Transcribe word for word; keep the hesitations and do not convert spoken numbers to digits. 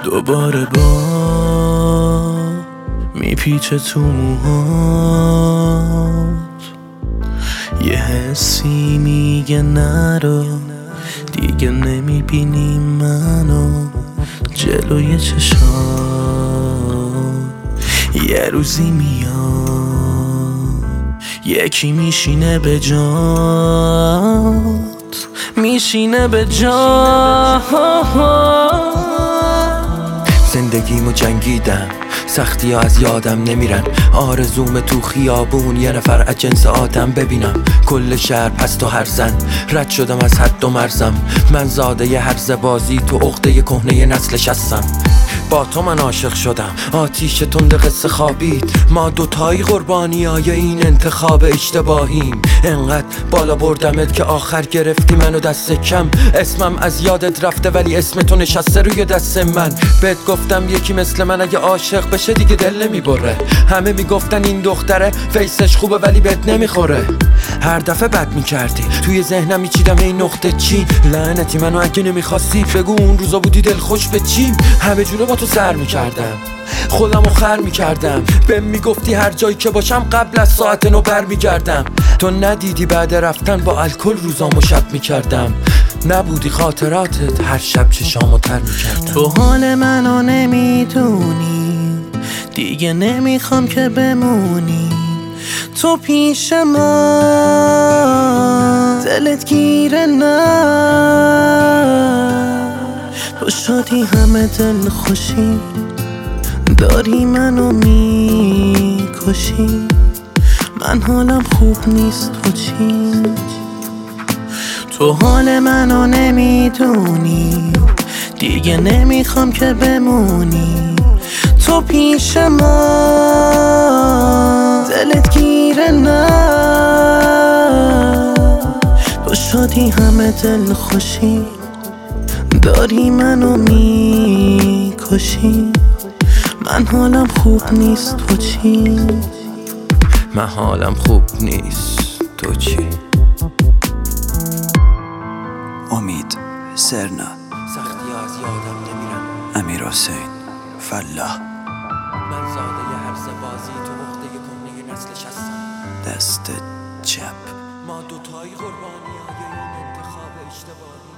دوباره با میپیچه تو موهات، یه حسی میگه نرو، دیگه نمیبینی منو جلوی چشات. یه روزی میاد یکی میشینه به جات، میشینه به جات. زندگیمو جنگیدم، سختی ها از یادم نمیرن. آرزوم تو خیابون یه نفر از جنس آدم ببینم. کل شهر پست و هر زن، رد شدم از حد و مرزم. من زاده ی هرز بازی تو عقده کهنه نسلش هستم. با تو من عاشق شدم، آتیش تند قصه خوابید. ما دوتایی قربانی های این انتخاب اشتباهیم. انقدر بالا بردمت که آخر گرفتی منو دست کم. اسمم از یادت رفته ولی اسم تو نشسته روی دست من. بهت گفتم یکی مثل من اگه عاشق بشه دیگه دل نمیبره. همه میگفتن این دختره فیسش خوبه ولی بهت نمیخوره. هر دفعه بد میکردی توی ذهنم میچیدم این نقطه چی. لعنتی منو اگه نمیخواستی بگو اون روزا بودی دل خوش به چیم. همه جوره با تو سر میکردم، خودمو خر میکردم. بهم میگفتی هر جایی که باشم قبل از ساعت نو بر میگردم. تو ندیدی بعد رفتن با الکل روزامو شب میکردم. نبودی خاطراتت هر شب چشامو تر میکردم. تو حال منو نمیدونی، دیگه نمیخوام که بمونی تو پیش من. دلت گیره نه، تو شدی همه دل خوشی، داری منو میکشی. من حالم خوب نیست تو چی؟ تو حال منو نمیدونی، دیگه نمیخوام که بمونی تو پیش من. دلت گیره نه، تو شدی همه دل خوشی، داری منو میکشی. من حالم خوب نیست تو چی؟ من حالم خوب نیست تو چی؟ امید سرنا، سختی ها از یادم نمیرن. امیرحسین فلاح، من زاده ی هرز بازی تو عقده کهنه نسلش هستم. دست چپ. ما دوتایی قربانی های این انتخاب اشتباهی.